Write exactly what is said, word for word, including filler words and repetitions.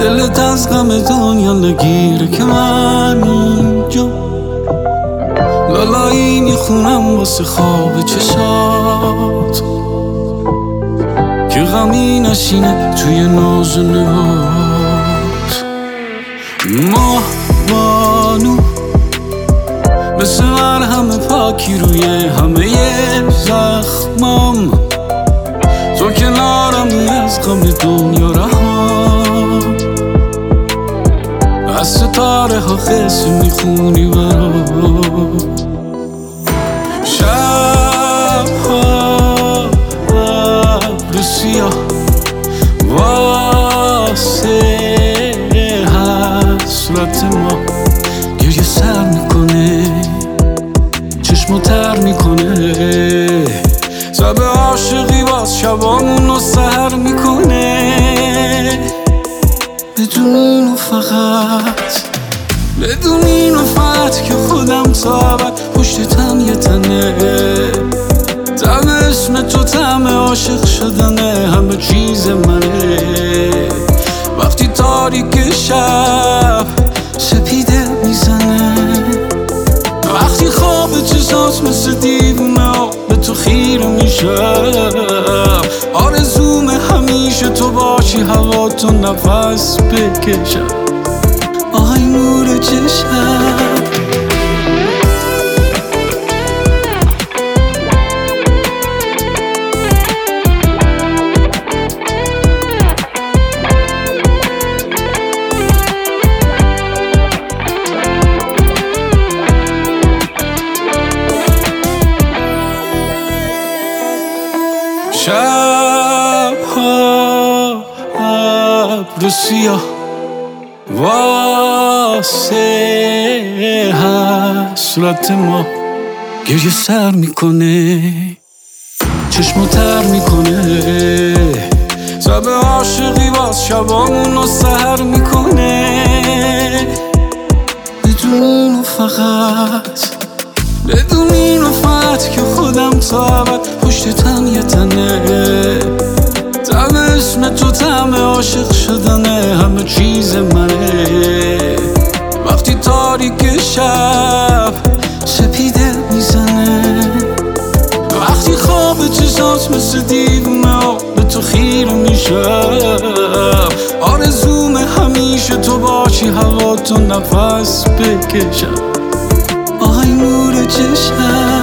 دلت از غم دنیا نگیره که من اینجا لالایی میخونم واسه خواب چشات که غمی نشینه توی ناز و نهات. ماه بانو مثل مرهم پاکی روی همه زخمام، تو کنارمی از غم دنیا رهام، از ستاره ها قصه میخونی برام. شب ها ابر سیاه واسه حسرت ما گریه سر میکنه، چشمو تر میکنه، شب عاشقی باز شبامونو سهر میکنه. بدون اینو فقط بدون اینو فقط که خودم تا ابد پشت تن یه تنه، تم اسم تو تم عاشق شدنه، همه چیز منه. وقتی تاریک شب سپیده میزنه، وقتی خواب چشات مثل دیوونه به تو خیره میشم، آرزوم همیشه تو باشی، هوا تو نفس بکشم، آهای نور چشم. شب ها ابر سیاه واسه حسرت ما گریه سر میکنه، چشمو تر میکنه، شب عاشقی باز شبامونو سهر میکنه. بدون اینو فقط بدون اینو فقط که خودم تا ابد پشت تن یه تنه، تم اسم تو تم عاشق شدنه، همه چیز منه. وقتی تاریک شب سپیده میزنه، وقتی خواب چشات مثل دیوونه به تو خیره میشم، آرزوم همیشه تو باشی، هوا تو نفس بکشم، آهای نور چشم.